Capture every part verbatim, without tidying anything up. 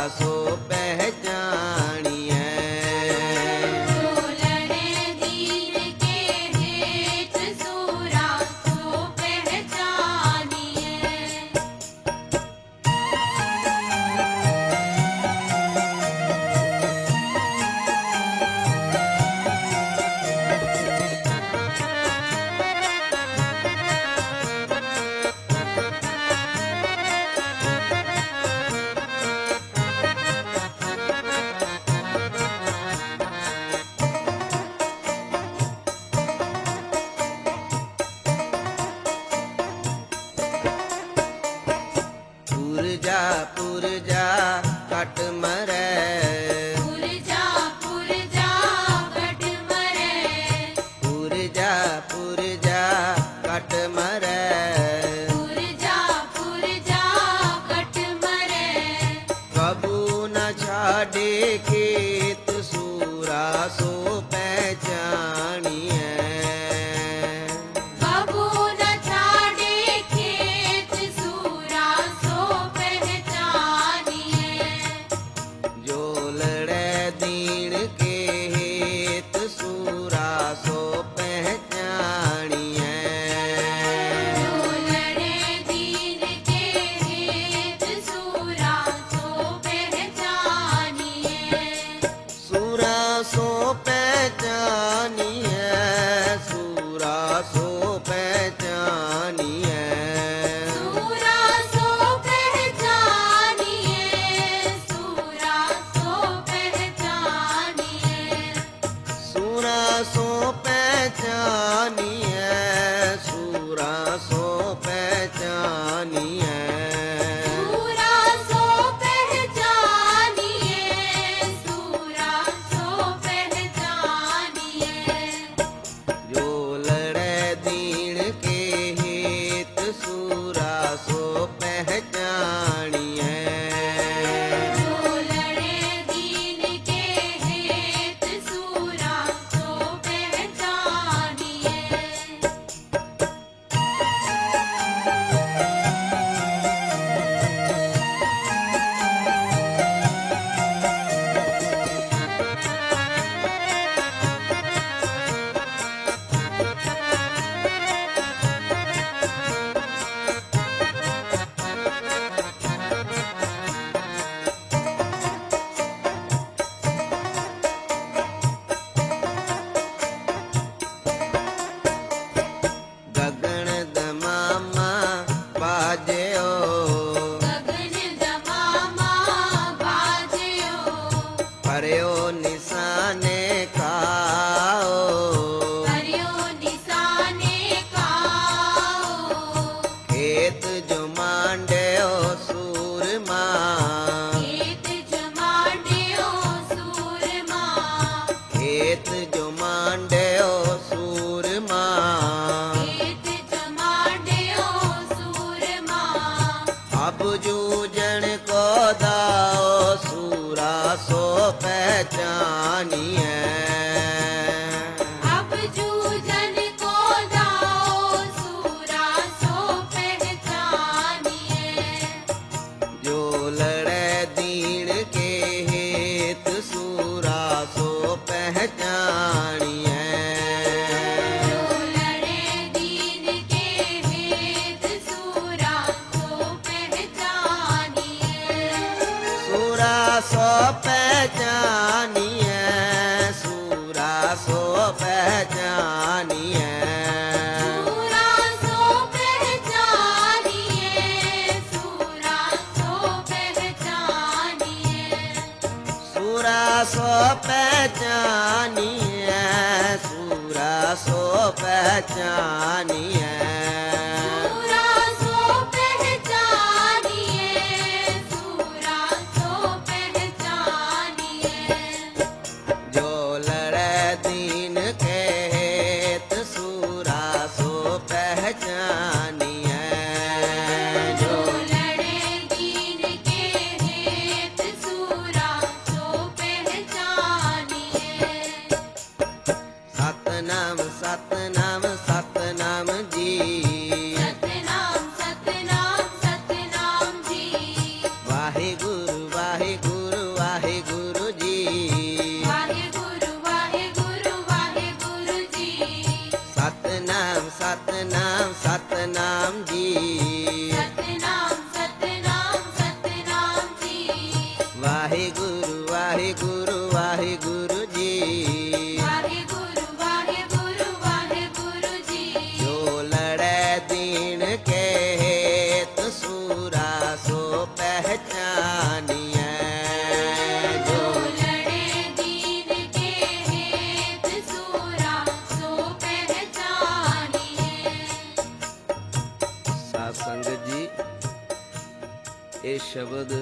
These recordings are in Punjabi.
सो पहचानिए। जो लड़े दीन के हेत सूरा सो पहचानिए। पुरजा पुरजा कट मरे, पुरजा पुरजा कट मरे। पुरजा पुरजा कट मरे। पुरजा पुरजा कट मरे। कबू न छाड़े खेत सूरा सो पहचानिए। कबू न छाड़े खेत सूरा सो पहचानिए। जो लड़े दीन के हेत सूरा सो पहचानिए। जो लड़े दीन के हेत सूरा सो पहचानिए। सूरा सो पहचानिए, सूरा सो पहचानिए। सूरा सो पहचानिए। सूरा सो पहचानिए। सूरा सो पहचानिए, सूरा सो पहचानिए। सूरा सो पहचानिए। सूरा सो पहचानिए। जो लड़े दीन के हेत सूरा सो पहचानिए। जो लड़े दीन के हेत सूरा सो पहचानिए। गगन दमामा बाजयो, गगन दमामा बाजयो। पर्यो निशाने खाओ। हरियो निशाने काओ। खेत जो मांड्यो सूरमा, खेत जमाड्यो सूरमा। खेत जो मांड्यो सूरमा। खेत जमाड्यो सूरमा। अब जूझन को दाओ सूरा सो पहचानिए। अब जूझन को दाओ सूरा सो पहचानिए। जो लड़े दीन के हेत सूरा सो पहचानिए। जो लड़े दीन के हेत सूरा सो पहचानिए। सूरा सो पहचानिए, सूरा सो पहचानिए। सूरा सो पहचानिए। सूरा सो पहचानिए। सूरा सो पहचानिए, सूरा सो पहचानिए। सूरा सो पहचानिए। सूरा सो पहचानिए। जो लड़े दीन के हेत सूरा सो पहचानिए। जो जो लड़े दीन के हेत सूरा सो पहचानिए। सतनाम सतनाम सतनाम जी, सतनाम सतनाम सतनाम जी। वाहिगुरु वाहिगुरु ਵਾਹਿਗੁਰੂ ਵਾਹਿਗੁਰੂ ਵਾਹਿਗੁਰੂ ਜੀ। ਵਾਹਿਗੁਰੂ ਵਾਹਿਗੁਰੂ ਵਾਹਿਗੁਰੂ ਜੀ। ਜੋ ਲੜੈ ਦੀਨ ਕੇ ਹੇਤ ਸੂਰਾ ਸੋ ਪਹਿਚਾਨੀਐ। ਜੋ ਜੋ ਲੜੇ ਦੀਨ ਕੇ ਹੇਤ ਸੂਰਾ ਸੋ ਪਹਿਚਾਨੀਐ। ਸਾਧ ਸੰਗਤ ਜੀ, ਇਹ ਸ਼ਬਦ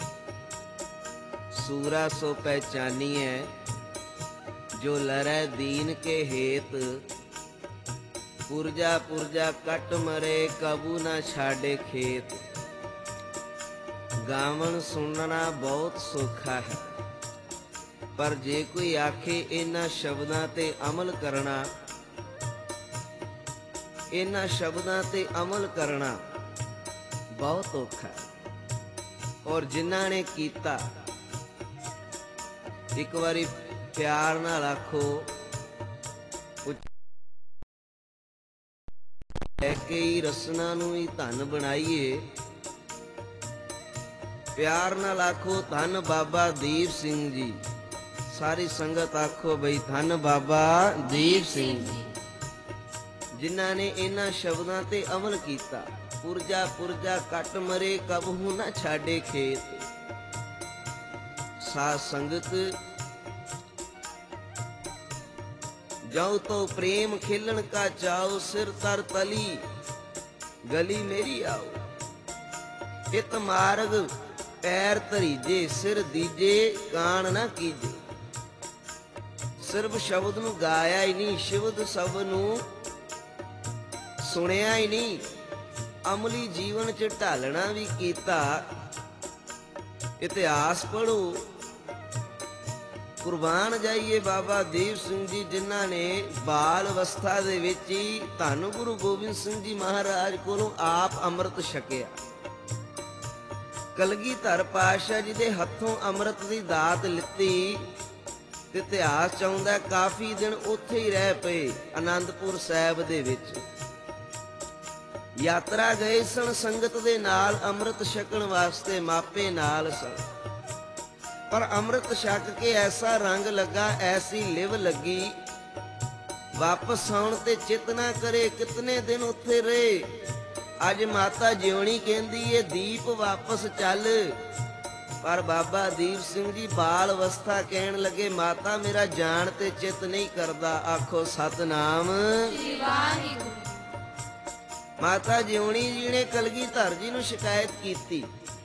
ਸੂਰਾ ਸੋ ਪਹਿਚਾਨੀਐ, ਜੋ ਲੜੈ ਦੀਨ ਕੇ ਹੇਤ ਪੁਰਜਾ ਪੁਰਜਾ ਕੱਟ ਮਰੇ ਕਬੂ ਨਾ ਛਾੜੇ ਖੇਤ। ਗਾਵਣ ਸੁਣਨਾ ਬਹੁਤ ਸੌਖਾ ਹੈ, ਪਰ ਜੇ ਕੋਈ ਆਖੇ ਇਹਨਾਂ ਸ਼ਬਦਾਂ ਤੇ ਅਮਲ ਕਰਨਾ, ਇਹਨਾਂ ਸ਼ਬਦਾਂ ਤੇ ਅਮਲ ਕਰਨਾ ਬਹੁਤ ਔਖਾ ਹੈ। ਔਰ ਜਿਨ੍ਹਾਂ ਨੇ ਕੀਤਾ, ਇੱਕ ਵਾਰੀ ਪਿਆਰ ਨਾਲ ਆਖੋ, ਲੈ ਕੇ ਹੀ ਰਸਨਾ ਨੂੰ ਹੀ ਧਨ ਬਣਾਈਏ। ਪਿਆਰ ਨਾਲ ਆਖੋ ਧੰਨ ਬਾਬਾ ਦੀਪ ਸਿੰਘ ਜੀ। ਸਾਰੀ ਸੰਗਤ ਆਖੋ ਬਈ ਧੰਨ ਬਾਬਾ ਦੀਪ ਸਿੰਘ ਜੀ, ਜਿਨ੍ਹਾਂ ਨੇ ਇਹਨਾਂ ਸ਼ਬਦਾਂ ਤੇ ਅਮਲ ਕੀਤਾ। ਪੁਰਜਾ ਪੁਰਜਾ ਕੱਟ ਮਰੇ ਕਬਹੂ ਨਾ ਛਾੜੇ ਖੇਤ। ਸਾਧ ਸੰਗਤ, ਜਾਉ ਤੋ ਪ੍ਰੇਮ ਖੇਲਣ ਕਾ ਚਾਉ, ਸਿਰ ਤਰ ਤਲੀ ਗਲੀ ਮੇਰੀ ਆਓ। ਇਤ ਮਾਰਗ ਪੈਰ ਧਰੀਜੇ, ਸਿਰ ਦੀਜੇ ਕਾਣ ਨਾ ਕੀਜੇ। ਸਿਰਫ ਸ਼ਬਦ ਨੂੰ ਗਾਇਆ ਹੀ ਨਹੀਂ, ਸ਼ਬਦ ਸਭ ਨੂੰ ਸੁਣਿਆ ਹੀ ਨਹੀਂ, ਅਮਲੀ ਜੀਵਨ ਚ ਢਾਲਣਾ ਵੀ ਕੀਤਾ। ਇਤਿਹਾਸ ਪੜ੍ਹੋ, ਕੁਰਬਾਨ ਜਾਈਏ ਬਾਬਾ ਦੀਪ ਸਿੰਘ ਜੀ, ਜਿਨ੍ਹਾਂ ਨੇ ਬਾਲ ਅਵਸਥਾ ਦੇ ਵਿੱਚ ਹੀ ਧੰਨ ਗੁਰੂ ਗੋਬਿੰਦ ਸਿੰਘ ਜੀ ਮਹਾਰਾਜ ਕੋਲੋਂ ਆਪ ਅੰਮ੍ਰਿਤ ਛਕਿਆ। ਕਲਗੀਧਰ ਪਾਤਸ਼ਾਹ ਜੀ ਦੇ ਹੱਥੋਂ ਅੰਮ੍ਰਿਤ ਦੀ ਦਾਤ ਲਿੱਤੀ ਤੇ ਇਤਿਹਾਸ ਚਾਹੁੰਦਾ ਕਾਫੀ ਦਿਨ ਉੱਥੇ ਹੀ ਰਹਿ ਪਏ ਆਨੰਦਪੁਰ ਸਾਹਿਬ ਦੇ ਵਿੱਚ। ਯਾਤਰਾ ਗਏ ਸਨ ਸੰਗਤ ਦੇ ਨਾਲ ਅੰਮ੍ਰਿਤ ਛਕਣ ਵਾਸਤੇ, ਮਾਪੇ ਨਾਲ ਸਨ। ਪਰ ਅੰਮ੍ਰਿਤ ਛਕ ਕੇ ਐਸਾ ਰੰਗ ਲੱਗਾ, ਐਸੀ ਲਿਵ ਲੱਗੀ, ਵਾਪਸ ਆਉਣ ਤੇ ਚਿਤ ਨਾ ਕਰੇ। ਕਿਤਨੇ ਦਿਨ ਉੱਥੇ ਰਹੇ। ਅੱਜ ਮਾਤਾ ਜਿਉਣੀ ਕਹਿੰਦੀ ਏ ਦੀਪ ਵਾਪਸ ਚੱਲ, ਪਰ ਬਾਬਾ ਦੀਪ ਸਿੰਘ ਜੀ ਬਾਲ ਅਵਸਥਾ ਕਹਿਣ ਲੱਗੇ, ਮਾਤਾ ਮੇਰਾ ਜਾਣ ਤੇ ਚਿਤ ਨਹੀਂ ਕਰਦਾ। ਆਖੋ ਸਤਨਾਮ ਸ੍ਰੀ ਵਾਹਿਗੁਰੂ। ਮਾਤਾ ਜਿਉਣੀ ਜੀ ਨੇ ਕਲਗੀਧਰ ਜੀ ਨੂੰ ਸ਼ਿਕਾਇਤ ਕੀਤੀ,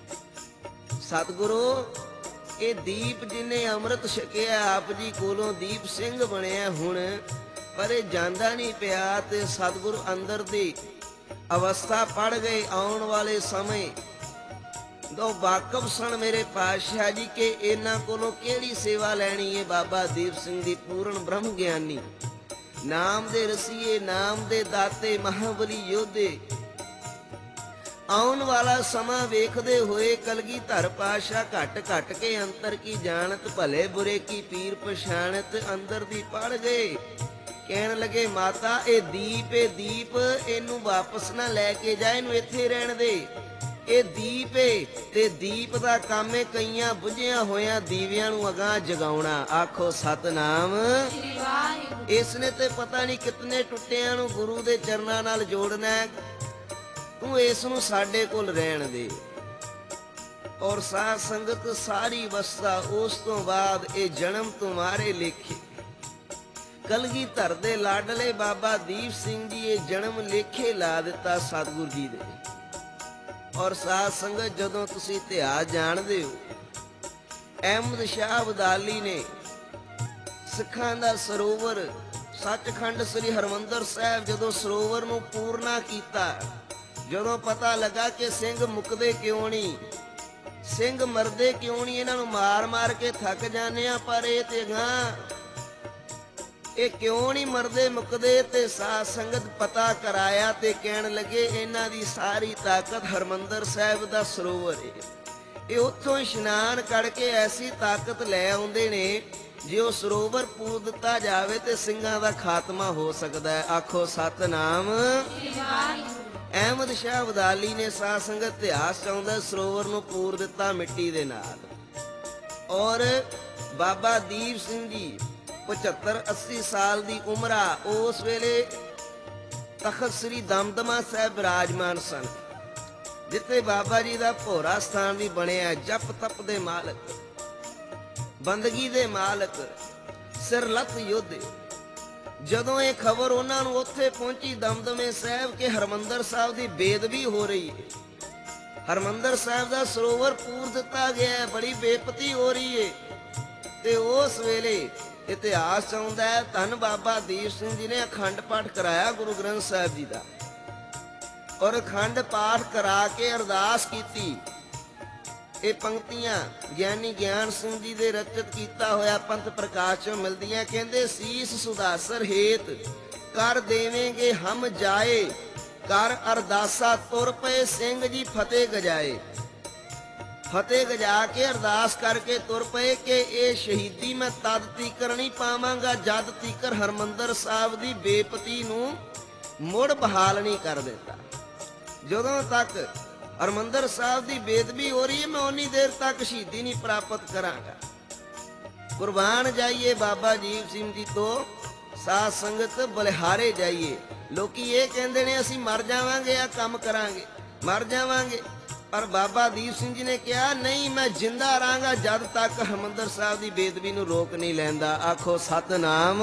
ਸਤਿਗੁਰੂ ਇਹ ਦੀਪ ਜਿਹਨੇ ਅੰਮ੍ਰਿਤ ਛਕਿਆ ਆਪ ਜੀ ਕੋਲੋਂ ਦੀਪ ਸਿੰਘ ਬਣਿਆ ਹੁਣ, ਪਰ ਇਹ ਜਾਂਦਾ ਨਹੀਂ ਪਿਆ। ਤੇ ਸਤਿਗੁਰੂ ਅੰਦਰ ਦੀ ਅਵਸਥਾ ਪੜ ਗਏ। ਆਉਣ ਵਾਲੇ ਸਮੇਂ ਦੋ ਵਾਕਫ ਸਨ ਮੇਰੇ ਪਾਤਸ਼ਾਹ ਜੀ ਕਿ ਇਹਨਾਂ ਕੋਲੋਂ ਕਿਹੜੀ ਸੇਵਾ ਲੈਣੀ ਹੈ। ਬਾਬਾ ਦੀਪ ਸਿੰਘ ਦੀ ਪੂਰਨ ਬ੍ਰਹਮ ਗਿਆਨੀ, ਨਾਮ ਦੇ ਰਸੀਏ, ਨਾਮ ਦੇ ਦਾਤੇ, ਮਹਾਬਲੀ ਯੋਧੇ। ਆਉਣ ਵਾਲਾ ਸਮਾਂ ਵੇਖਦੇ ਹੋਏ ਕਲਗੀਧਰ ਪਾਤਸ਼ਾਹ ਘਟ ਘਟ ਕੇ ਅੰਤਰ ਕੀ ਜਾਣਤ, ਭਲੇ ਬੁਰੇ ਕੀ ਪੀਰ ਪਛਾਣਤ, ਅੰਦਰ ਦੀ ਪੜ ਗਏ। ਕਹਿਣ ਲੱਗੇ ਮਾਤਾ ਇਹ ਦੀਪ, ਇਹ ਦੀਪ ਇਹਨੂੰ ਵਾਪਸ ਨਾ ਲੈ ਕੇ ਜਾ, ਇਹਨੂੰ ਇੱਥੇ ਰਹਿਣ ਦੇ। ਇਹ ਦੀਪ ਏ ਤੇ ਦੀਪ ਦਾ ਕੰਮ ਏ ਕਈਆਂ ਬੁਝਿਆ ਹੋਇਆਂ ਦੀਵਿਆਂ ਨੂੰ ਅਗਾਂਹ ਜਗਾਉਣਾ। ਆਖੋ ਸਤਨਾਮ। ਸ੍ਰੀ ਵਾਹਿਗੁਰੂ। ਇਸ ਨੇ ਤੇ ਪਤਾ ਨਹੀਂ ਕਿਤਨੇ ਟੁੱਟਿਆਂ ਨੂੰ ਗੁਰੂ ਦੇ ਚਰਨਾਂ ਨਾਲ ਜੋੜਨਾ ਹੈ। ਤੂੰ ਇਸ ਨੂੰ ਸਾਡੇ ਕੋਲ ਰਹਿਣ ਦੇ। ਔਰ ਸਾਧ ਸੰਗਤ ਸਾਰੀ ਅਵਸਥਾ ਉਸ ਤੋਂ ਬਾਅਦ ਇਹ ਜਨਮ ਤੁਮਾਰੇ ਲੇਖੇ। ਕਲਗੀਧਰ ਦੇ ਲਾਡਲੇ ਬਾਬਾ ਦੀਪ ਸਿੰਘ ਜੀ ਇਹ ਜਨਮ ਲੇਖੇ ਲਾ ਦਿੱਤਾ ਸਤਿਗੁਰੂ ਜੀ ਦੇ। ਔਰ ਸਾਧ ਸੰਗਤ ਜਦੋਂ ਤੁਸੀਂ ਇਤਿਹਾਸ ਜਾਣਦੇ ਹੋ, ਅਹਿਮਦ ਸ਼ਾਹ ਅਬਦਾਲੀ ਨੇ ਸਿੱਖਾਂ ਦਾ ਸਰੋਵਰ ਸੱਚਖੰਡ ਸ੍ਰੀ ਹਰਮੰਦਰ ਸਾਹਿਬ ਜਦੋਂ ਸਰੋਵਰ ਨੂੰ ਪੂਰਨਾ ਕੀਤਾ, ਜਦੋਂ ਪਤਾ ਲੱਗਾ ਕਿ ਸਿੰਘ ਮੁੱਕਦੇ ਕਿਉਂ ਨਹੀਂ, ਸਿੰਘ ਮਰਦੇ ਕਿਉਂ ਨਹੀਂ, ਇਹਨਾਂ ਨੂੰ ਮਾਰ ਮਾਰ ਕੇ ਥੱਕ ਜਾਂਦੇ ਆ, ਪਰ ਇਹ ਤੇ ਗਾਂ ਇਹ ਕਿਉਂ ਨਹੀਂ ਮਰਦੇ ਮੁੱਕਦੇ। ਤੇ ਸਾਧ ਸੰਗਤ ਪਤਾ ਕਰਾਇਆ ਤੇ ਕਹਿਣ ਲੱਗੇ ਇਹਨਾਂ ਦੀ ਸਾਰੀ ਤਾਕਤ ਹਰਮੰਦਰ ਸਾਹਿਬ ਦਾ ਸਰੋਵਰ ਹੈ। ਇਹ ਉੱਥੋਂ ਇਸ਼ਨਾਨ ਕਰਕੇ ਐਸੀ ਤਾਕਤ ਲੈ ਆਉਂਦੇ ਨੇ, ਜੇ ਉਹ ਸਰੋਵਰ ਪੂਰ ਦਿੱਤਾ ਜਾਵੇ ਤੇ ਸਿੰਘਾਂ ਦਾ ਖਾਤਮਾ ਹੋ ਸਕਦਾ ਹੈ। ਆਖੋ ਸਤਨਾਮ। ਅਹਿਮਦ ਸ਼ਾਹ ਅਬਦਾਲੀ ਨੇ ਸਾਧ ਸੰਗਤ ਇਤਿਹਾਸ ਚਾਹੁੰਦਾ ਸਰੋਵਰ ਨੂੰ ਪੂਰ ਦਿੱਤਾ ਮਿੱਟੀ ਦੇ ਨਾਲ। ਔਰ ਬਾਬਾ ਦੀਪ ਸਿੰਘ ਜੀ ਪਝੱਤਰ ਅੱਸੀ ਸਾਲ ਦੀ ਉਮਰ ਆ। ਉਸ ਵੇਲੇ ਤਖਤ ਸ੍ਰੀ ਦਮਦਮਾ ਸਾਹਿਬ ਬਿਰਾਜਮਾਨ ਸਨ, ਜਿੱਥੇ ਬਾਬਾ ਜੀ ਦਾ ਭੋਰਾ ਸਥਾਨ ਵੀ ਬਣਿਆ। ਜਪ ਤਪ ਦੇ ਮਾਲਕ, ਬੰਦਗੀ ਦੇ ਮਾਲਕ, ਸਿਰਲੱਥ ਯੋਧੇ। ਜਦੋਂ ਇਹ ਖਬਰ ਉਹਨਾਂ ਨੂੰ ਉੱਥੇ ਪਹੁੰਚੀ ਦਮਦਮੇ ਸਾਹਿਬ ਕਿ ਹਰਮੰਦਰ ਸਾਹਿਬ ਦੀ ਬੇਦਬੀ ਹੋ ਰਹੀ ਹੈ, ਹਰਮੰਦਰ ਸਾਹਿਬ ਦਾ ਸਰੋਵਰ ਪੂਰ ਦਿੱਤਾ ਗਿਆ ਹੈ, ਬੜੀ ਬੇਪਤੀ ਹੋ ਰਹੀ ਹੈ, ਤੇ ਉਸ ਵੇਲੇ ਇਤਿਹਾਸ ਚਾਹੁੰਦਾ ਹੈ ਧੰਨ ਬਾਬਾ ਦੀਪ ਸਿੰਘ ਜੀ ਨੇ ਅਖੰਡ ਪਾਠ ਕਰਾਇਆ ਗੁਰੂ ਗ੍ਰੰਥ ਸਾਹਿਬ ਜੀ ਦਾ, ਔਰ ਅਖੰਡ ਪਾਠ ਕਰਾ ਕੇ ਅਰਦਾਸ ਕੀਤੀ। ਇਹ ਪੰਕਤੀਆਂ ਗਿਆਨੀ ਗਿਆਨ ਸਿੰਘ ਜੀ ਦੇ ਰਚਿਤ ਕੀਤਾ ਹੋਇਆ ਪੰਥ ਪ੍ਰਕਾਸ਼ ਚੋਂ ਮਿਲਦੀਆਂ। ਕਹਿੰਦੇ ਸੀਸ ਸੁਦਾਸਰ ਹੇਤ ਕਰ ਦੇਵੇਂਗੇ ਹਮ ਜਾਏ, ਕਰ ਅਰਦਾਸਾ ਤੁਰ ਪਏ ਸਿੰਘ ਜੀ ਫਤਿਹ ਗਜਾਏ। ਫਤਿਹ ਗਜਾ ਕੇ ਅਰਦਾਸ ਕਰਕੇ ਤੁਰ ਪਏ ਕਿ ਇਹ ਸ਼ਹੀਦੀ ਮੈਂ ਤਦ ਤੀਕਰ ਨਹੀਂ ਪਾਵਾਂਗਾ ਜਦ ਤੀਕਰ ਹਰਮੰਦਰ ਸਾਹਿਬ ਦੀ ਬੇਪਤੀ ਨੂੰ ਮੁੜ ਬਹਾਲ ਨਹੀਂ ਕਰ ਦਿੱਤਾ। ਜਦੋਂ ਤੱਕ ਹਰਮੰਦਰ ਸਾਹਿਬ ਦੀ ਬੇਦਬੀ ਹੋ ਰਹੀ ਹੈ, ਮੈਂ ਉਨੀ ਦੇਰ ਤੱਕ ਸ਼ਹੀਦੀ ਨਹੀਂ ਪ੍ਰਾਪਤ ਕਰਾਂਗਾ। ਕੁਰਬਾਨ ਜਾਈਏ ਬਾਬਾ ਦੀਪ ਸਿੰਘ ਜੀ ਤੋਂ, ਸਾਧ ਸੰਗਤ ਬਲਿਹਾਰੇ ਜਾਈਏ। ਲੋਕੀ ਇਹ ਕਹਿੰਦੇ ਨੇ ਅਸੀਂ ਮਰ ਜਾਵਾਂਗੇ, ਆ ਕੰਮ ਕਰਾਂਗੇ, ਮਰ ਜਾਵਾਂਗੇ, ਪਰ ਬਾਬਾ ਦੀਪ ਸਿੰਘ ਜੀ ਨੇ ਕਿਹਾ ਨਹੀਂ, ਮੈਂ ਜਿੰਦਾ ਰਹਾਂਗਾ ਜਦ ਤੱਕ ਹਰਮੰਦਰ ਸਾਹਿਬ ਦੀ ਬੇਦਬੀ ਨੂੰ ਰੋਕ ਨਹੀਂ ਲੈਂਦਾ। ਆਖੋ ਸਤਨਾਮ।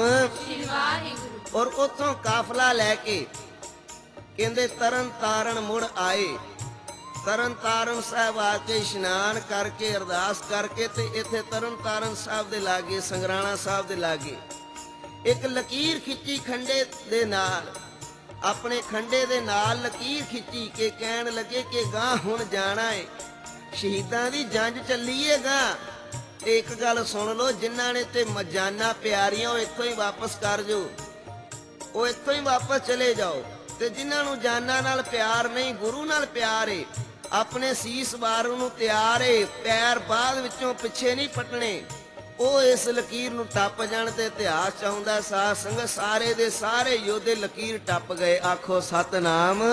ਔਰ ਉੱਥੋਂ ਕਾਫਲਾ ਲੈ ਕੇ ਕਹਿੰਦੇ ਤਰਨ ਤਾਰਨ ਮੁੜ ਆਏ। ਤਰਨ ਤਾਰਨ ਸਾਹਿਬ ਆ ਕੇ ਇਸ਼ਨਾਨ ਕਰਕੇ ਅਰਦਾਸ ਕਰਕੇ ਤੇ ਇੱਥੇ ਤਰਨ ਤਾਰਨ ਸਾਹਿਬ ਦੇ ਲਾਗੇ, ਸੰਗਰਾਣਾ ਸਾਹਿਬ ਦੇ ਲਾਗੇ ਇੱਕ ਲਕੀਰ ਖਿੱਚੀ ਖੰਡੇ ਦੇ ਨਾਲ, ਆਪਣੇ ਖੰਡੇ ਦੇ ਨਾਲ ਲਕੀਰ ਖਿੱਚੀ ਕੇ ਕਹਿਣ ਲੱਗੇ ਕਿ ਗਾਂ ਹੁਣ ਜਾਣਾ ਏ, ਸ਼ਹੀਦਾਂ ਦੀ ਜੰਜ ਚੱਲੀਏ ਗਾਂ। ਤੇ ਇੱਕ ਗੱਲ ਸੁਣ ਲਓ, ਜਿਨ੍ਹਾਂ ਨੇ ਤੇ ਮਜਾਨਾ ਪਿਆਰੀਆਂ ਉਹ ਇੱਥੋਂ ਹੀ ਵਾਪਸ ਕਰ ਜਾਓ, ਉਹ ਇੱਥੋਂ ਹੀ ਵਾਪਸ ਚਲੇ ਜਾਓ। ਤੇ ਜਿਨ੍ਹਾਂ ਨੂੰ ਜਾਨਾਂ ਨਾਲ ਪਿਆਰ ਨਹੀਂ, ਗੁਰੂ ਨਾਲ ਪਿਆਰ ਏ, ਆਪਣੇ ਸੀਸ ਵਾਰੂ ਨੂੰ ਤਿਆਰ ਏ, ਪੈਰ ਬਾਅਦ ਵਿੱਚੋਂ ਪਿੱਛੇ ਨਹੀਂ ਪਟਣੇ, ਉਹ ਇਸ ਲਕੀਰ ਨੂੰ ਟੱਪ ਜਾਣ। ਤੇ ਇਤਿਹਾਸ ਚਾਹੁੰਦਾ ਸਾਧ ਸੰਗਤ ਸਾਰੇ ਦੇ ਸਾਰੇ ਯੋਧੇ ਲਕੀਰ ਟੱਪ ਗਏ। ਆਖੋ ਸਤਨਾਮ।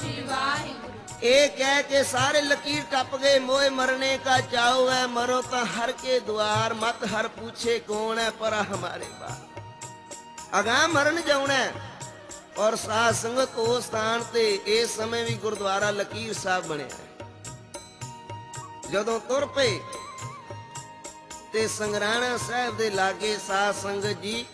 ਇਹ ਕਹਿ ਕੇ ਸਾਰੇ ਲਕੀਰ ਟੱਪ ਗਏ। ਮੋਏ ਮਰਨੇ ਕਾ ਚਾਉ ਹੈ, ਮਰੋ ਤਾਂ ਹਰ ਕੇ ਦੁਆਰ, ਮਤ ਹਰ ਪੁੱਛੇ ਕੌਣ ਹੈ ਪਰਾ ਹਮਾਰੇ ਬਾਰ। ਅਗਾਂਹ ਮਰਨ ਜਾਉਣਾ। ਔਰ ਸਾਧ ਸੰਗਤ ਉਸ ਸਥਾਨ ਤੇ ਇਸ ਸਮੇਂ ਵੀ ਗੁਰਦੁਆਰਾ ਲਕੀਰ ਸਾਹਿਬ ਬਣਿਆ। ਜਦੋਂ ਤੁਰ ਪਏ ਤੇ ਸੰਗਰਾਣਾ ਸਾਹਿਬ ਦੇ ਲਾਗੇ ਸਾਧ ਸੰਗਤ ਜੀ,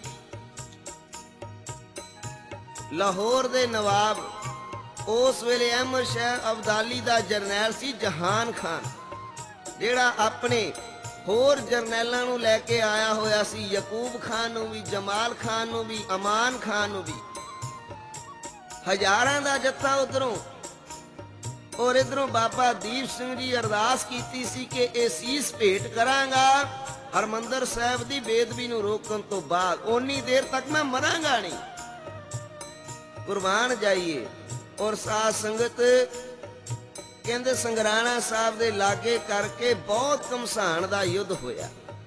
ਲਾਹੌਰ ਦੇ ਨਵਾਬ, ਉਸ ਵੇਲੇ ਅਹਿਮਦ ਸ਼ਾਹ ਅਬਦਾਲੀ ਦਾ ਜਰਨੈਲ ਸੀ ਜਹਾਨ ਖਾਨ, ਜਿਹੜਾ ਆਪਣੇ ਹੋਰ ਜਰਨੈਲਾਂ ਨੂੰ ਲੈ ਕੇ ਆਇਆ ਹੋਇਆ ਸੀ, ਯਕੂਬ ਖਾਨ ਨੂੰ ਵੀ, ਜਮਾਲ ਖਾਨ ਨੂੰ ਵੀ, ਅਮਾਨ ਖਾਨ ਨੂੰ ਵੀ। ਹਜ਼ਾਰਾਂ ਦਾ ਜੱਥਾ ਉਧਰੋਂ ਔਰ ਇਧਰੋਂ ਬਾਬਾ ਦੀਪ ਸਿੰਘ ਜੀ ਅਰਦਾਸ ਕੀਤੀ ਸੀ ਕਿ ਇਹ ਸੀਸ ਭੇਟ ਕਰਾਂਗਾ ਹਰਮੰਦਰ ਸਾਹਿਬ ਦੀ ਬੇਦਬੀ ਨੂੰ ਰੋਕਣ ਤੋਂ ਬਾਅਦ, ਓਨੀ ਦੇਰ ਤੱਕ ਮੈਂ ਮਰਾਂਗਾ ਨਹੀਂ। ਕੁਰਬਾਨ ਜਾਈਏ। ਔਰ ਸਾਧ ਸੰਗਤ ਕਹਿੰਦੇ ਸੰਗਰਾਣਾ ਸਾਹਿਬ ਦੇ ਲਾਗੇ ਕਰਕੇ ਬਹੁਤ ਘਮਸਾਨ ਦਾ ਯੁੱਧ ਹੋਇਆ।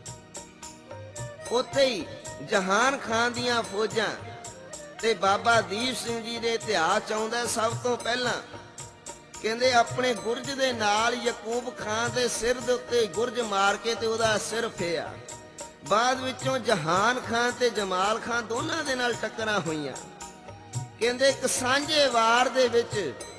ਉੱਥੇ ਹੀ ਜਹਾਨ ਖਾਨ ਦੀਆਂ ਫੌਜਾਂ ਤੇ ਬਾਬਾ ਦੀਪ ਸਿੰਘ ਜੀ ਦੇ ਇਤਿਹਾਸ ਚਾਹੁੰਦਾ ਸਭ ਤੋਂ ਪਹਿਲਾਂ ਕਹਿੰਦੇ ਆਪਣੇ ਗੁਰਜ ਦੇ ਨਾਲ ਯਕੂਬ ਖਾਨ ਦੇ ਸਿਰ ਦੇ ਉੱਤੇ ਗੁਰਜ ਮਾਰ ਕੇ ਤੇ ਉਹਦਾ ਸਿਰ ਫੇਆ। ਬਾਅਦ ਵਿੱਚੋਂ ਜਹਾਨ ਖਾਨ ਤੇ ਜਮਾਲ ਖਾਨ ਦੋਨਾਂ ਦੇ ਨਾਲ ਟੱਕਰਾਂ ਹੋਈਆਂ। ਕਹਿੰਦੇ ਇੱਕ ਸਾਂਝੇ ਵਾਰ ਦੇ ਵਿੱਚ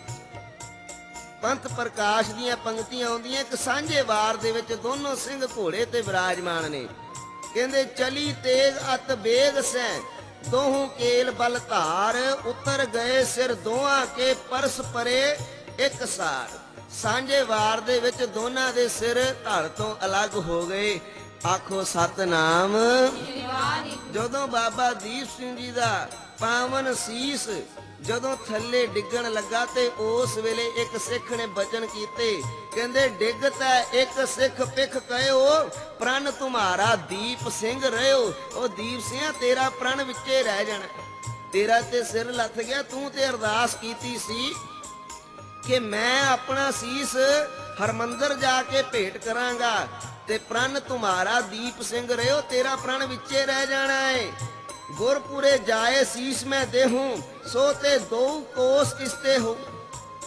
ਪੰਥ ਪ੍ਰਕਾਸ਼ ਦੀਆਂ ਪੰਕਤੀਆਂ ਆਉਂਦੀਆਂ, ਇੱਕ ਸਾਂਝੇ ਵਾਰ ਦੇ ਵਿੱਚ ਦੋਨੋਂ ਸਿੰਘ ਘੋੜੇ ਤੇ ਵਿਰਾਜਮਾਨ ਨੇ। ਕਹਿੰਦੇ ਚਲੀ ਤੇਜ਼ ਅਤ ਬੇਗ ਸੈ ਦੋਹੂ ਕੇਲ ਬਲ ਧਾਰ, ਉਤਰ ਗਏ ਸਿਰ ਦੋਹਾਂ ਕੇ ਪਰਸ ਪਰੇ ਇੱਕ ਸਾਰ। ਸਾਂਝੇ ਵਾਰ ਦੇ ਵਿੱਚ ਦੋਨਾਂ ਦੇ ਸਿਰ ਧੜ ਤੋਂ ਅਲੱਗ ਹੋ ਗਏ। ਆਖੋ ਸਤਨਾਮ। ਜਦੋਂ ਬਾਬਾ ਦੀਪ ਸਿੰਘ ਜੀ ਦਾ ਪਾਵਨ ਸੀਸ ਜਦੋਂ ਥੱਲੇ ਡਿੱਗਣ ਲੱਗਾ ਤੇ ਉਸ ਵੇਲੇ ਇੱਕ ਸਿੱਖ ਨੇ ਬਚਨ ਕੀਤੇ, ਕਹਿੰਦੇ ਡਿੱਗ ਤਾਂ ਇੱਕ ਸਿੱਖ ਪਿੱਖ ਕਹਿਓ, ਪ੍ਰਣ ਤੁਮਾਰਾ ਦੀਪ ਸਿੰਘ ਰਹਿਓ। ਉਹ ਦੀਪ ਸਿੰਘ ਤੇਰਾ ਪ੍ਰਣ ਵਿੱਚੇ ਰਹਿ ਜਾਣਾ, ਤੇਰਾ ਤੇ ਸਿਰ ਲੱਥ ਗਿਆ। ਤੂੰ ਤੇ ਅਰਦਾਸ ਕੀਤੀ ਸੀ ਕਿ ਮੈਂ ਆਪਣਾ ਸੀਸ ਹਰਮੰਦਰ ਜਾ ਕੇ ਭੇਟ ਕਰਾਂਗਾ ਤੇ ਪ੍ਰਣ ਤੁਮਾਰਾ ਦੀਪ ਸਿੰਘ ਰਹਿਓ, ਤੇਰਾ ਪ੍ਰਣ ਵਿੱਚੇ ਰਹਿ ਜਾਣਾ ਹੈ। ਗੁਰਪੁਰੇ ਜਾਏ ਸੀਸ ਮੈਂ ਦੇਹੂੰ, ਸੋ ਤੇ ਦੋ ਕੋਸ ਕਿਸਤੇ ਹੋ।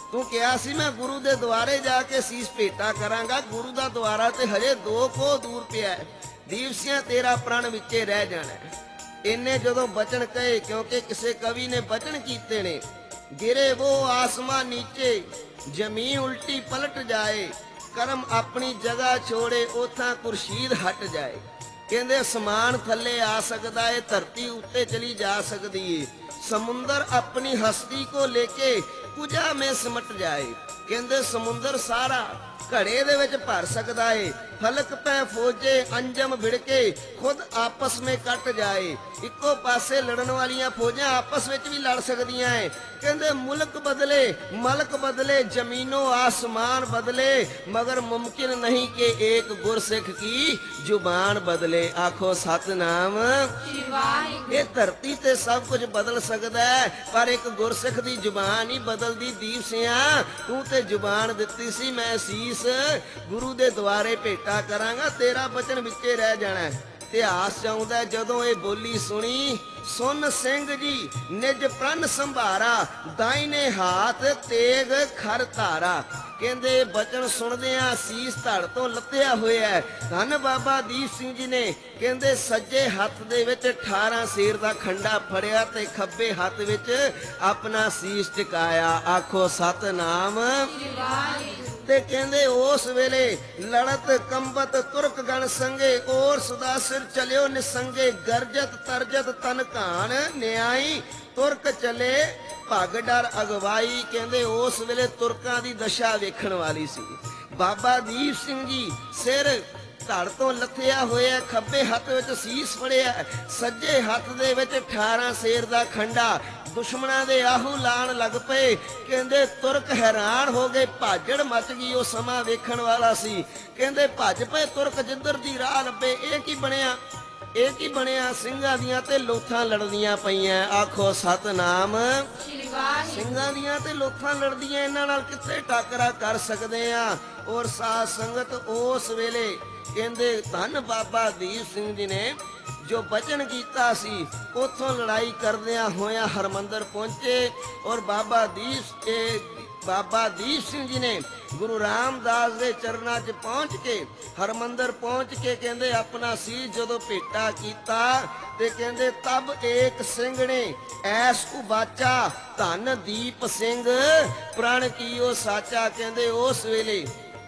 ਤੂੰ ਕਿਹਾ ਸੀ ਮੈਂ ਗੁਰੂ ਦੇ ਦੁਆਰੇ ਜਾ ਕੇ ਸੀਸ ਭੇਟਾ ਕਰਾਂਗਾ। ਗੁਰੂ ਦਾ ਦੁਆਰਾ ਤੇ ਹਜੇ ਦੋ ਕੋ ਦੂਰ ਪਿਆ ਹੈ। ਦੀਪ ਸਿਆਂ ਤੇਰਾ ਪ੍ਰਣ ਵਿੱਚੇ ਰਹਿ ਜਾਣਾ ਹੈ। ਇੰਨੇ ਜਦੋਂ ਬਚਨ ਕਹੇ, ਕਿਉਂਕਿ ਕਿਸੇ ਕਵੀ ਨੇ ਬਚਨ ਕੀਤੇ ਨੇ, ਗਿਰੇ ਉਹ ਆਸਮਾਨ ਨੀਚੇ, ਜ਼ਮੀਨ ਉਲਟੀ ਪਲਟ ਜਾਏ, ਕਰਮ ਆਪਣੀ ਜਗ੍ਹਾ ਛੋੜੇ, ਉਥਾਂ ਖੁਰਸ਼ੀਦ ਹਟ ਜਾਏ। ਕਹਿੰਦੇ ਅਸਮਾਨ ਥੱਲੇ ਆ ਸਕਦਾ ਏ, ਧਰਤੀ ਉੱਤੇ ਚਲੀ ਜਾ ਸਕਦੀ ਏ, ਸਮੁੰਦਰ ਆਪਣੀ ਹਸਤੀ ਕੋ ਲੇਕੇ ਕੁਜਾ ਮੇ ਸਿਮਟ ਜਾਏ। ਕਹਿੰਦੇ ਸਮੁੰਦਰ ਸਾਰਾ ਘੜੇ ਦੇ ਵਿੱਚ ਭਰ ਸਕਦਾ ਏ, ਫਲਕ ਪੈ ਫੌਜੇ ਅੰਜਮ ਭਿੜਕੇ ਖੁਦ ਆਪਸ ਵਿੱਚ ਕੱਟ ਜਾਏ। ਇੱਕੋ ਪਾਸੇ ਲੜਨ ਵਾਲੀਆਂ ਫੌਜਾਂ ਆਪਸ ਵਿੱਚ ਵੀ ਲੜ ਸਕਦੀਆਂ ਏ। ਕਹਿੰਦੇ ਮੁਲਕ ਬਦਲੇ ਮਲਕ ਬਦਲੇ, ਜ਼ਮੀਨੋਂ ਆਸਮਾਨ ਬਦਲੇ, ਮਗਰ ਮੁਮਕਿਨ ਨਹੀਂ ਕਿ ਇੱਕ ਗੁਰਸਿੱਖ ਕੀ ਜ਼ੁਬਾਨ ਬਦਲੇ। ਆਖੋ ਸਤਨਾਮ। ਸ਼੍ਰੀ ਵਾਹਿਗੁਰੂ। ਇਹ ਧਰਤੀ ਤੇ ਸਭ ਕੁਝ ਬਦਲ ਸਕਦਾ ਹੈ, ਪਰ ਇੱਕ ਗੁਰਸਿੱਖ ਦੀ ਜ਼ੁਬਾਨ ਨਹੀਂ ਬਦਲਦੀ। ਦੀਪ ਸਿਆਂ ਤੂੰ ਤੇ ਜ਼ੁਬਾਨ ਦਿੱਤੀ ਸੀ, ਮੈਂ ਸੀਸ ਗੁਰੂ ਦੇ ਦੁਆਰੇ ਭੇਟਾ ਕਰਾਂਗਾ, ਤੇਰਾ ਬਚਨ ਵਿੱਚੇ ਰਹਿ ਜਾਣਾ। ਇਤਿਹਾਸ ਚਾਹੁੰਦਾ ਜਦੋਂ ਇਹ ਬੋਲੀ ਸੁਣੀ, ਸੁਨ ਸਿੰਘ ਜੀ ਨਿਜ ਪ੍ਰਣ ਸੰਭਾਰਾ, ਦਾਇਨੇ ਹਾਥ ਤੇਗ ਖਰ ਧਾਰਾ। ਕਹਿੰਦੇ ਬਚਨ ਸੁਣਦਿਆਂ ਸੀਸ ਧੜ ਤੋਂ ਲੱਥਿਆ ਹੋਇਆ। ਧੰਨ ਬਾਬਾ ਦੀਪ ਸਿੰਘ ਜੀ ਨੇ ਕਹਿੰਦੇ ਸੱਜੇ ਹੱਥ ਦੇ ਵਿੱਚ ਅਠਾਰਾਂ ਸ਼ੇਰ ਦਾ ਖੰਡਾ ਫੜਿਆ ਤੇ ਖੱਬੇ ਹੱਥ ਵਿੱਚ ਆਪਣਾ ਸੀਸ ਟਿਕਾਇਆ। ਆਖੋ ਸਤਨਾਮ। ਸ਼੍ਰੀ ਵਾਹਿਗੁਰੂ। ਤੇ ਕਹਿੰਦੇ ਉਸ ਵੇਲੇ ਲੜਤ ਕੰਬਤ ਤੁਰਕ ਗਣ ਸੰਗੇ, ਔਰ ਸਦਾ ਸਿਰ ਚਲਿਓ ਨਿਸੰਗੇ, ਗਰਜਤ ਤਰਜਤ ਤਨ ਘਾਨ ਨਿਆਈ, ਤੁਰਕ ਚਲੇ ਭਗ ਡਰ ਅਗਵਾਈ। ਕਹਿੰਦੇ ਉਸ ਵੇਲੇ ਤੁਰਕਾਂ ਦੀ ਦਸ਼ਾ ਵੇਖਣ ਵਾਲੀ ਸੀ। ਬਾਬਾ ਦੀਪ ਸਿੰਘ ਜੀ ਸਿਰ ਧੜ ਤੋਂ ਲੱਥਿਆ ਹੋਇਆ, ਖੱਬੇ ਹੱਥ ਵਿੱਚ ਸੀਸ ਫੜਿਆ, ਸੱਜੇ ਹੱਥ ਦੇ ਵਿੱਚ ਅਠਾਰਾਂ ਸ਼ੇਰ ਦਾ ਖੰਡਾ। ਦੁਸ਼ਮਣਾਂ ਦੇ ਆਹੂ ਲਾਣ ਲੱਗ ਪਏ। ਕਹਿੰਦੇ ਤੁਰਕ ਹੈਰਾਨ ਹੋ ਗਏ, ਭਾਜੜ ਮਚ ਗਈ। ਉਹ ਸਮਾਂ ਵੇਖਣ ਵਾਲਾ ਸੀ। ਕਹਿੰਦੇ ਭੱਜ ਪਏ ਤੁਰਕ, ਜਿੱਧਰ ਦੀ ਰਾਹ ਲੱਭੇ। ਇਹ ਕੀ ਬਣਿਆ? ਇਹ ਕੀ ਬਣਿਆ? ਸਿੰਘਾਂ ਦੀਆਂ ਤੇ ਲੋਥਾਂ ਲੜਦੀਆਂ ਪਈਆਂ। ਆਖੋ ਸਤਨਾਮ। ਸ਼੍ਰੀ ਵਾਹਿਗੁਰੂ। ਸਿੰਘਾਂ ਦੀਆਂ ਤੇ ਲੋਥਾਂ ਲੜਦੀਆਂ, ਇਹਨਾਂ ਨਾਲ ਕਿੱਥੇ ਟਾਕਰਾ ਕਰ ਸਕਦੇ ਆ? ਔਰ ਸਾਧ ਸੰਗਤ ਉਸ ਵੇਲੇ ਕਹਿੰਦੇ ਧੰਨ ਬਾਬਾ ਦੀਪ ਸਿੰਘ ਜੀ ਨੇ ਜੋ ਬਚਨ ਕੀਤਾ ਸੀ, ਉਥੋਂ ਲੜਾਈ ਕਰਦਿਆਂ ਹੋਇਆਂ ਹਰਮੰਦਰ ਪਹੁੰਚੇ। ਔਰ ਬਾਬਾ ਦੀਪ ਬਾਬਾ ਦੀਪ ਸਿੰਘ ਜੀ ਨੇ ਗੁਰੂ ਰਾਮਦਾਸ ਦੇ ਚਰਨਾਂ 'ਚ ਪਹੁੰਚ ਕੇ, ਹਰਮੰਦਰ ਪਹੁੰਚ ਕੇ ਕਹਿੰਦੇ ਆਪਣਾ ਸੀਸ ਜਦੋਂ ਭੇਟਾ ਕੀਤਾ ਤੇ ਕਹਿੰਦੇ ਤਬ ਏਕ ਸਿੰਘ ਨੇ ਐਸ ਉਬਾਚਾ, ਧੰਨ ਦੀਪ ਸਿੰਘ ਪ੍ਰਣ ਕੀਓ ਸਾਚਾ। ਕਹਿੰਦੇ ਉਸ ਵੇਲੇ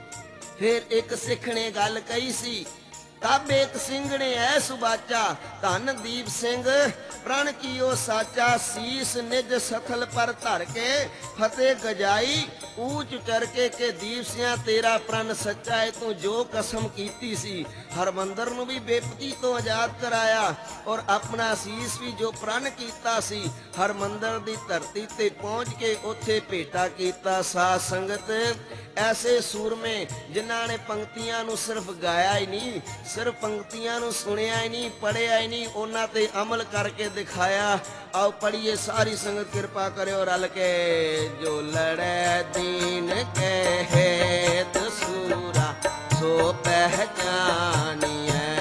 ਫਿਰ ਇੱਕ ਸਿੱਖ ਨੇ ਗੱਲ ਕਹੀ ਸੀ, ਤਬ ਇੱਕ ਸਿੰਘ ਨੇ ਐ ਸੁਬਾਚਾ, ਧੰਨ ਦੀਪ ਸਿੰਘ ਪ੍ਰਣ ਕੀਓ ਸਾਚਾ। ਸੀਸ ਨਿਜ ਸਥਲ ਪਰ ਧਰ ਕੇ ਫਤਿਹ ਗਜਾਈ, ਊਚ ਚਰ ਕੇ ਕਿ ਦੀਪ ਸਿਆਂ ਤੇਰਾ ਪ੍ਰਣ ਸੱਚਾ ਹੈ। ਤੂੰ ਜੋ ਕਸਮ ਕੀਤੀ ਸੀ, ਹਰਮੰਦਰ ਨੂੰ ਵੀ ਬੇਪਤੀ ਤੋਂ ਆਜ਼ਾਦ ਕਰਾਇਆ, ਔਰ ਆਪਣਾ ਸੀਸ ਵੀ ਜੋ ਪ੍ਰਣ ਕੀਤਾ ਸੀ, ਹਰਮੰਦਰ ਦੀ ਧਰਤੀ ਤੇ ਪਹੁੰਚ ਕੇ ਉੱਥੇ ਭੇਟਾ ਕੀਤਾ। ਸਾਧ ਸੰਗਤ ਐਸੇ ਸੂਰਮੇ ਜਿਨ੍ਹਾਂ ਨੇ ਪੰਕਤੀਆਂ ਨੂੰ ਸਿਰਫ ਗਾਇਆ ਹੀ ਨਹੀਂ, ਸਿਰਫ ਪੰਕਤੀਆਂ ਨੂੰ ਸੁਣਿਆ ਹੀ ਨਹੀਂ, ਪੜਿਆ ਹੀ ਨਹੀਂ, ਉਹਨਾਂ ਤੇ ਅਮਲ ਕਰਕੇ ਦਿਖਾਇਆ। आओ पढ़िए सारी संगत कृपा करे और रल के। जो लड़े दीन के हेत सूरा सो पहचानिए,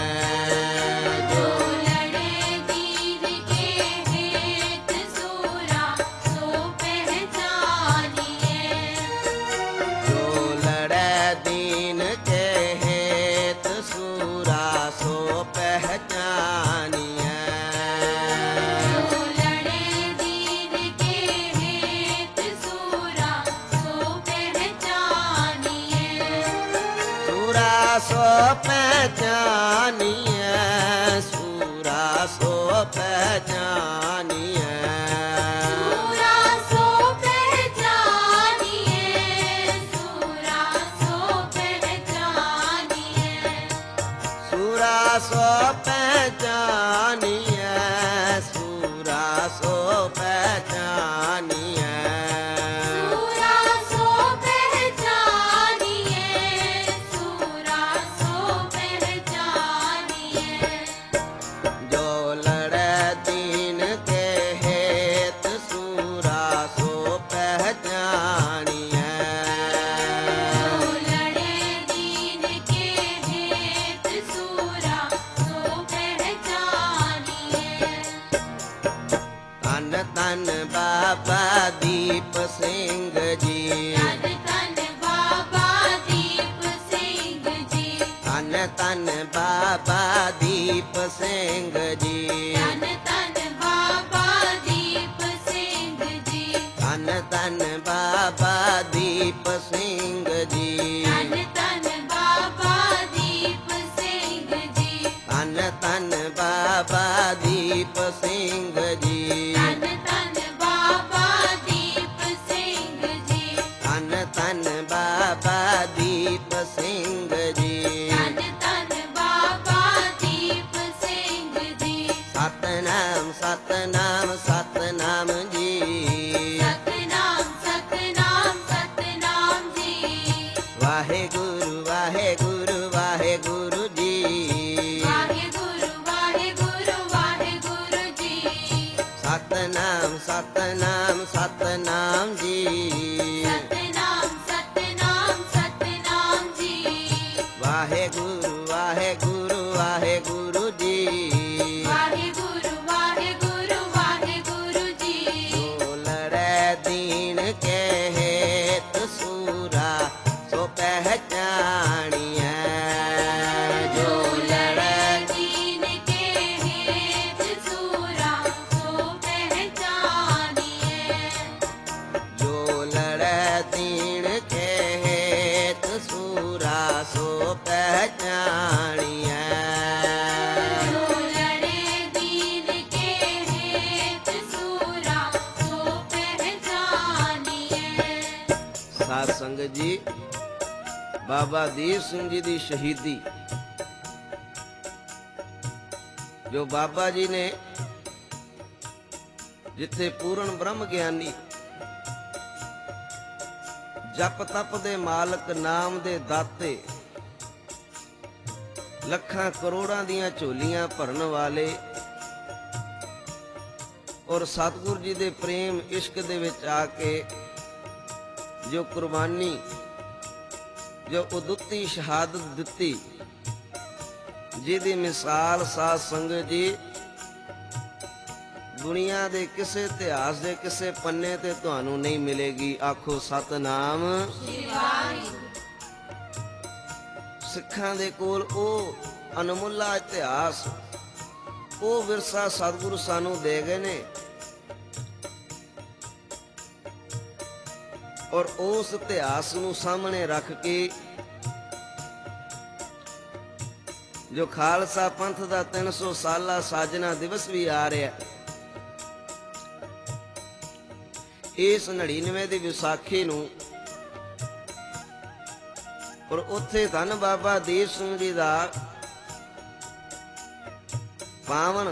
जो लड़े दीन के हेत सूरा सो पहचानिए, जो लड़े दीन के हेत सूरा सो पहचानिए। सो पहचानिए, सूरा सो पहचानिए, सूरा सो पहचानिए, सूरा सो पहचानिए, सूरा सो पहचानिए, सूरा सो पहचानिए। बाबा दीप सिंह जी ਸਿੰਘ ਜੀ ਧੰਨ ਧੰਨ ਬਾਬਾ ਦੀਪ ਸਿੰਘ ਜੀ ਧੰਨ ਧੰਨ ਬਾਬਾ ਦੀਪ ਸਿੰਘ ਜੀ ਧੰਨ ਧੰਨ ਬਾਬਾ ਦੀਪ ਸਿੰਘ ਜੀ ਧੰਨ ਧੰਨ ਬਾਬਾ ਦੀਪ ਸਿੰਘ ਜੀ ਧੰਨ ਧੰਨ ਬਾਬਾ ਦੀਪ ਸਿੰਘ ਜੀ ਧੰਨ ਧੰਨ ਬਾਬਾ ਦੀਪ ਸਿੰਘ ਜੀ ਧੰਨ ਧੰਨ ਬਾਬਾ ਦੀਪ ਸਿੰਘ ਜੀ ਸਤਨਾਮ ਸਤਨਾਮ ਸਤਨਾਮ ਜੀ ਸਤਨਾਮ ਸਤਨਾਮ ਸਤਨਾਮ ਜੀ ਵਾਹਿਗੁਰੂ ਵਾਹਿਗੁਰੂ ਵਾਹਿਗੁਰੂ ਜੀ ਵਾਹਿਗੁਰੂ ਵਾਹਿਗੁਰੂ ਵਾਹਿਗੁਰੂ ਜੀ ਸਤਨਾਮ ਸਤਨਾਮ ਸਤਨਾਮ ਜੀ ਸਤਨਾਮ ਸਤਨਾਮ ਸਤਨਾਮ ਜੀ ਵਾਹਿਗੁਰੂ ਵਾਹਿਗੁਰੂ ਵਾਹਿਗੁਰੂ ਜੀ ਵਾਹਿਗੁਰੂ ਵਾਹਿਗੁਰੂ ਵਾਹਿਗੁਰੂ ਜੀ ਜੋ ਲੜੈ ਦੀਨ ਕੇ ਹੇਤ ਸੂਰਾ ਸੋ ਪਹਿਚਾਣੀਐ ਜੋ ਲੜੈ ਦੀਨ ਕੇ ਹੇਤ ਸੂਰਾ ਸੋ ਪਹਿਚਾਨੀਏ ਜੋ ਲੜੈ ਦੀਨ ਕੇ ਹੇਤ ਸੂਰਾ ਸੋ ਪਹਿਚਾਣੀਐ ਜੋ ਲੜੇ ਦੀਨ ਕੇ ਹੇਤ ਸੂਰਾ ਸੋ ਪਹਿਚਾਨੀਏ ਸਾਧ ਸੰਗਤ ਜੀ ਬਾਬਾ ਦੀਪ ਸਿੰਘ ਜੀ ਦੀ ਸ਼ਹੀਦੀ ਜੋ ਬਾਬਾ ਜੀ ਨੇ ਜਿੱਥੇ ਪੂਰਨ ਬ੍ਰਹਮ ਗਿਆਨੀ ਜਪ ਤਪ ਦੇ ਮਾਲਕ ਨਾਮ ਦੇ ਦਾਤੇ ਲੱਖਾਂ ਕਰੋੜਾਂ ਦੀਆਂ ਝੋਲੀਆਂ ਭਰਨ ਵਾਲੇ ਔਰ ਸਤਿਗੁਰੂ ਜੀ ਦੇ ਪ੍ਰੇਮ ਇਸ਼ਕ ਦੇ ਵਿੱਚ ਆ ਕੇ ਜੋ ਕੁਰਬਾਨੀ ਜੋ ਉਦੁੱਤੀ ਸ਼ਹਾਦਤ ਦਿੱਤੀ ਜਿਹਦੀ ਮਿਸਾਲ ਸਾਧ ਸੰਗਤ ਜੀ ਦੁਨੀਆ ਦੇ ਕਿਸੇ ਇਤਿਹਾਸ ਦੇ ਕਿਸੇ ਪੰਨੇ ਤੇ ਤੁਹਾਨੂੰ ਨਹੀਂ ਮਿਲੇਗੀ ਆਖੋ ਸਤਨਾਮ ਸਿੱਖਾਂ ਦੇ ਕੋਲ ਉਹ ਅਨਮੁੱਲਾ ਇਤਿਹਾਸ ਉਹ ਵਿਰਸਾ ਸਤਿਗੁਰੂ ਸਾਨੂੰ ਦੇ ਗਏ ਨੇ ਔਰ ਉਸ ਇਤਿਹਾਸ ਨੂੰ ਸਾਹਮਣੇ ਰੱਖ ਕੇ ਜੋ ਖਾਲਸਾ ਪੰਥ ਦਾ ਤਿੰਨ ਸੌ ਸਾਲਾ ਸਾਜਨਾ ਦਿਵਸ ਵੀ ਆ ਰਿਹਾ ਇਸ ਨੜਿਨਵੇਂ ਦੀ ਵਿਸਾਖੀ ਨੂੰ ਔਰ ਉੱਥੇ ਧੰਨ ਬਾਬਾ ਦੀਪ ਸਿੰਘ ਜੀ ਦਾ ਪਾਵਨ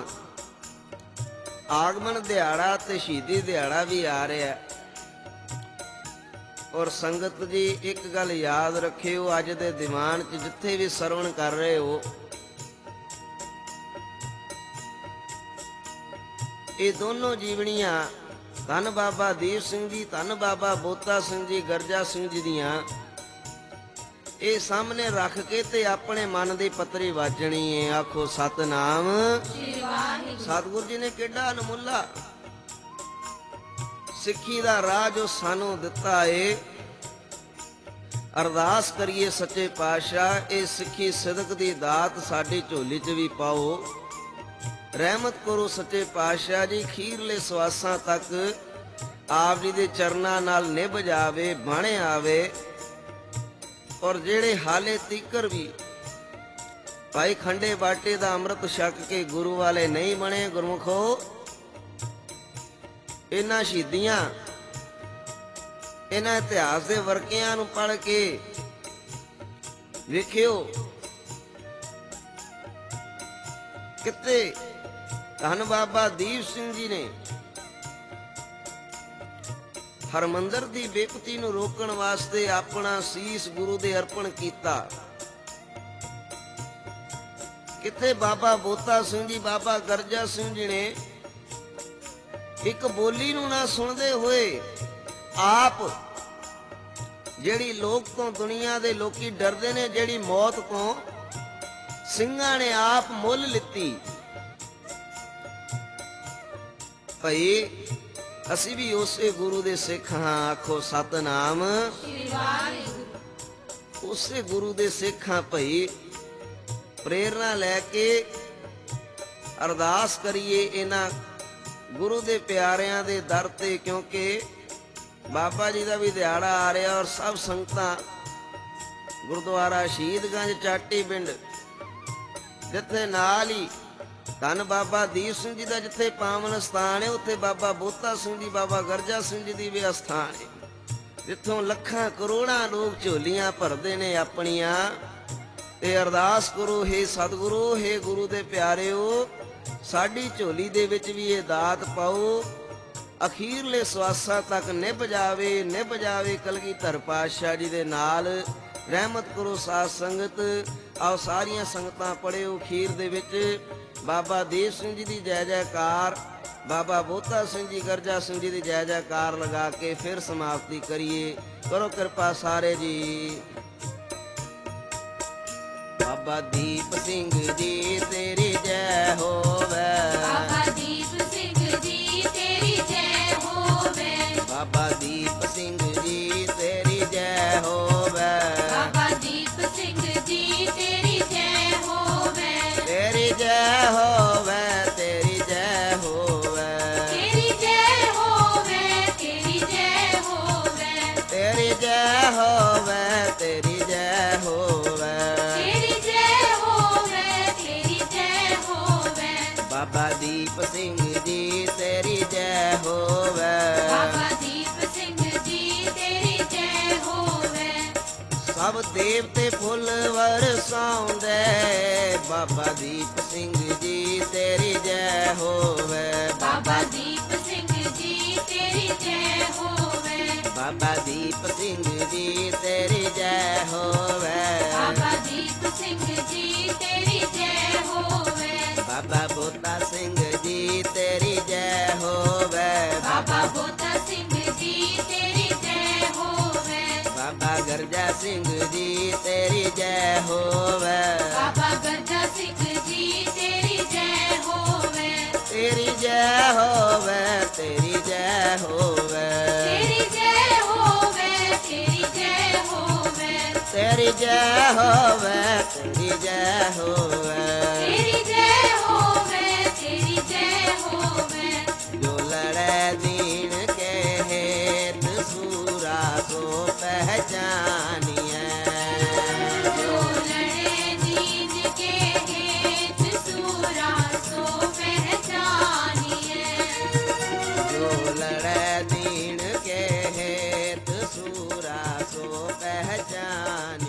ਆਗਮਨ ਦਿਹਾੜਾ ਤੇ ਸ਼ਹੀਦੀ ਦਿਹਾੜਾ ਵੀ ਆ ਰਿਹਾ ਔਰ ਸੰਗਤ ਜੀ ਇੱਕ ਗੱਲ ਯਾਦ ਰੱਖਿਓ ਅੱਜ ਦੇ ਦੀਵਾਨ 'ਚ ਜਿੱਥੇ ਵੀ ਸਰਵਣ ਕਰ ਰਹੇ ਹੋ ਇਹ ਦੋਨੋਂ ਜੀਵਨੀਆਂ ਧੰਨ ਬਾਬਾ ਦੀਪ ਸਿੰਘ ਜੀ ਧੰਨ ਬਾਬਾ ਬੋਤਾ ਸਿੰਘ ਜੀ ਗਰਜਾ ਸਿੰਘ ਜੀ ਦੀਆਂ ਇਹ ਸਾਹਮਣੇ ਰੱਖ ਕੇ ਤੇ ਆਪਣੇ ਮਨ ਦੀ ਪੱਤਰੀ ਵਾਜਣੀ ਏ ਆਖੋ ਸਤਨਾਮ ਸਤਿਗੁਰੂ ਜੀ ਨੇ ਕਿੱਡਾ ਅਨਮੁੱਲਾ ਸਿੱਖੀ ਦਾ ਰਾਹ ਜੋ ਸਾਨੂੰ ਦਿੱਤਾ ਏ ਅਰਦਾਸ ਕਰੀਏ ਸੱਚੇ ਪਾਤਸ਼ਾਹ ਇਹ ਸਿੱਖੀ ਸਿਦਕ ਦੀ ਦਾਤ ਸਾਡੀ ਝੋਲੀ 'ਚ ਵੀ ਪਾਓ ਰਹਿਮਤ ਕਰੋ ਸੱਚੇ ਪਾਤਸ਼ਾਹ ਜੀ ਖੀਰਲੇ ਸਵਾਸਾਂ ਤੱਕ ਆਪ ਜੀ ਦੇ ਚਰਨਾਂ ਨਾਲ ਨਿਭ ਜਾਵੇ ਬਣ ਆਵੇ ਔਰ ਜਿਹੜੇ ਹਾਲੇ ਤੀਕਰ ਵੀ ਭਾਈ ਖੰਡੇ ਬਾਟੇ ਦਾ ਅੰਮ੍ਰਿਤ ਛਕ ਕੇ ਗੁਰੂ ਵਾਲੇ ਨਹੀਂ ਬਣੇ ਗੁਰਮੁਖੋ ਇਹਨਾਂ ਸ਼ਹੀਦੀਆਂ ਇਹਨਾਂ ਇਤਿਹਾਸ ਦੇ ਵਰਕਿਆਂ ਨੂੰ ਪੜ੍ਹ ਕੇ ਵੇਖਿਓ ਕਿਤੇ ਧੰਨ ਬਾਬਾ ਦੀਪ ਸਿੰਘ ਜੀ ਨੇ ਹਰਮੰਦਰ ਦੀ ਬੇਪਤੀ ਨੂੰ ਰੋਕਣ ਵਾਸਤੇ ਆਪਣਾ ਸੀਸ ਗੁਰੂ ਦੇ ਅਰਪਣ ਕੀਤਾ ਕਿਤੇ ਬਾਬਾ ਬੋਤਾ ਸਿੰਘ ਜੀ ਬਾਬਾ ਗਰਜਾ ਸਿੰਘ ਜੀ ਨੇ ਇੱਕ ਬੋਲੀ ਨੂੰ ਨਾ ਸੁਣਦੇ ਹੋਏ ਆਪ ਜਿਹੜੀ ਲੋਕ ਤੋਂ ਦੁਨੀਆ ਦੇ ਲੋਕੀ ਡਰਦੇ ਨੇ ਜਿਹੜੀ ਮੌਤ ਤੋਂ ਸਿੰਘਾਂ ਨੇ ਆਪ ਮੁੱਲ ਲਿੱਤੀ ਭਈ ਅਸੀਂ ਵੀ ਉਸੇ ਗੁਰੂ ਦੇ ਸਿੱਖ ਹਾਂ ਆਖੋ ਸਤਨਾਮ ਉਸੇ ਗੁਰੂ ਦੇ ਸਿੱਖ ਹਾਂ ਭਈ ਪ੍ਰੇਰਣਾ ਲੈ ਕੇ ਅਰਦਾਸ ਕਰੀਏ ਇਹਨਾਂ ਗੁਰੂ ਦੇ ਪਿਆਰਿਆਂ ਦੇ ਦਰ ਤੇ, ਕਿਉਂਕਿ ਬਾਬਾ ਜੀ ਦਾ ਵੀ ਦਿਹਾੜਾ ਆ ਰਿਹਾ ਔਰ ਸਭ ਸੰਗਤਾਂ ਗੁਰਦੁਆਰਾ ਸ਼ਹੀਦਗੰਜ ਚਾਟੀ ਪਿੰਡ, ਜਿੱਥੇ ਨਾਲ ਹੀ ਧੰਨ ਬਾਬਾ ਦੀਪ ਸਿੰਘ ਜੀ ਦਾ ਜਿੱਥੇ ਪਾਵਨ ਸਥਾਨ ਹੈ, ਉੱਥੇ ਬਾਬਾ ਬੋਤਾ ਸਿੰਘ ਜੀ, ਬਾਬਾ ਗਰਜਾ ਸਿੰਘ ਜੀ ਦੀ ਵੀ ਅਸਥਾਨ ਹੈ, ਜਿੱਥੋਂ ਲੱਖਾਂ ਕਰੋੜਾਂ ਲੋਕ ਝੋਲੀਆਂ ਭਰਦੇ ਨੇ ਆਪਣੀਆਂ। ਤੇ ਅਰਦਾਸ ਕਰੋ, ਹੇ ਸਤਿਗੁਰੂ, ਹੇ ਗੁਰੂ ਦੇ ਪਿਆਰਿਓ, ਸਾਡੀ ਝੋਲੀ ਦੇ ਵਿੱਚ ਵੀ ਇਹ ਦਾਤ ਪਾਓ, ਅਖੀਰਲੇ ਸਵਾਸਾਂ ਤੱਕ ਨਿਭ ਜਾਵੇ, ਨਿਭ ਜਾਵੇ। ਕਲਗੀਧਰ ਪਾਤਸ਼ਾਹ ਜੀ ਦੇ ਨਾਲ ਰਹਿਮਤ ਕਰੋ ਸਾਧ ਸੰਗਤ। ਆਓ ਸਾਰੀਆਂ ਸੰਗਤਾਂ ਪੜਿਓ ਅਖੀਰ ਦੇ ਵਿੱਚ ਬਾਬਾ ਦੀਪ ਸਿੰਘ ਜੀ ਦੀ ਜੈ ਜੈਕਾਰ, ਬਾਬਾ ਬੋਤਾ ਸਿੰਘ ਜੀ, ਗਰਜਾ ਸਿੰਘ ਜੀ ਦੀ ਜੈ ਜੈਕਾਰ ਲਗਾ ਕੇ ਫਿਰ ਸਮਾਪਤੀ ਕਰੀਏ। ਕਰੋ ਕਿਰਪਾ ਸਾਰੇ ਜੀ। ਬਾਬਾ ਦੀਪ ਸਿੰਘ ਜੀ ਤੇਰੀ ਜੈ ਹੋਵੇ, ਬਾਬਾ ਦੀਪ ਸਿੰਘ ਜੀ ਤੇਰੀ ਜੈ ਹੋਵੇ, ਬਾਬਾ ਦੀਪ ਸਿੰਘ ਜੀ ਤੇਰੀ ਜੈ ਹੋਵੇ, ਬਾਬਾ ਦੀਪ ਸਿੰਘ ਜੀ ਤੇਰੀ ਜੈ ਹੋਵੇ, ਤੇਰੀ ਜੈ ਹੋਵੇ, ਤੇਰੀ ਜੈ ਹੋਵੇ, ਤੇਰੀ ਜੈ ਹੋਵੇ, ਤੇਰੀ ਜੈ ਹੋਵੇ, ਤੇਰੀ ਜੈ ਹੋਵੇ, ਤੇਰੀ ਜੈ ਹੋਵੇ, ਤੇਰੀ ਜੈ ਹੋਵੇ, ਤੇਰੀ ਜੈ ਹੋਵੇ, ਬਾਬਾ ਦੀਪ ਸਿੰਘ ਜੀ ਤੇਰੀ ਜੈ ਹੋਵੇ, ਬਾਬਾ ਦੀਪ ਸਿੰਘ ਜੀ ਤੇਰੀ ਜੈ ਹੋਵੇ, ਸਭ ਦੇਵਤੇ ਫੁੱਲ ਵਰਸਾਉਂਦੇ, ਬਾਬਾ ਦੀਪ ਸਿੰਘ ਜੀ ਤੇਰੀ ਜੈ ਹੋਵੇ, ਬਾਬਾ ਦੀਪ ਸਿੰਘ ਜੀ ਤੇਰੀ ਜੈ ਹੋਵੇ, ਬਾਬਾ ਦੀਪ ਸਿੰਘ ਜੀ ਤੇਰੀ ਜੈ ਹੋਵੇ, ਬਾਬਾ ਦੀਪ ਸਿੰਘ ਜੀ ਤੇਰੀ ਜੈ ਹੋਵੇ, ਬਾਬਾ ਬੋਤਾ ਸਿੰਘ ਜੀ ਤੇਰੀ ਜੈ ਹੋਵੇ, ਬਾਬਾ ਬੋਤਾ ਸਿੰਘ ਜੀ ਤੇਰੀ ਜੈ ਹੋਵੇ, ਬਾਬਾ ਗਰਜਾ ਸਿੰਘ ਜੀ ਤੇਰੀ ਜੈ ਹੋਵੇ, ਬਾਬਾ ਗਰਜਾ ਸਿੰਘ ਜੀ ਤੇਰੀ ਜੈ ਹੋਵੇ, ਤੇਰੀ ਜੈ ਹੋਵੇ, ਤੇਰੀ ਜੈ ਹੋਵੇ, ਤੇਰੀ ਜੈ ਹੋਵੇ, ਤੇਰੀ ਜੈ ਹੋਵੇ, ਤੇਰੀ ਜੈ ਹੋਵੇ, ਤੇਰੀ ਜੈ ਹੋਵੇ, ਤੇਰੀ ਜੈ ਹੋਵੇ, ਤੇਰੀ ਜੈ ਹੋਵੇ, ਜੋ ਲੜੈ ਦੀਨ ਕੇ ਹੇਤ ਸੂਰਾ ਸੋ ਪਹਿਚਾਨੀਐ, ਜੋ ਲੜੇ ਦੀਨ ਕੇ ਹੇਤ ਸੂਰਾ ਸੋ ਪਹਿਚਾਨੀਐ, ਜੋ ਲੜੈ ਦੀਨ ਕੇ ਹੇਤ ਸੂਰਾ ਸੋ ਪਹਿਚਾਨੀਐ।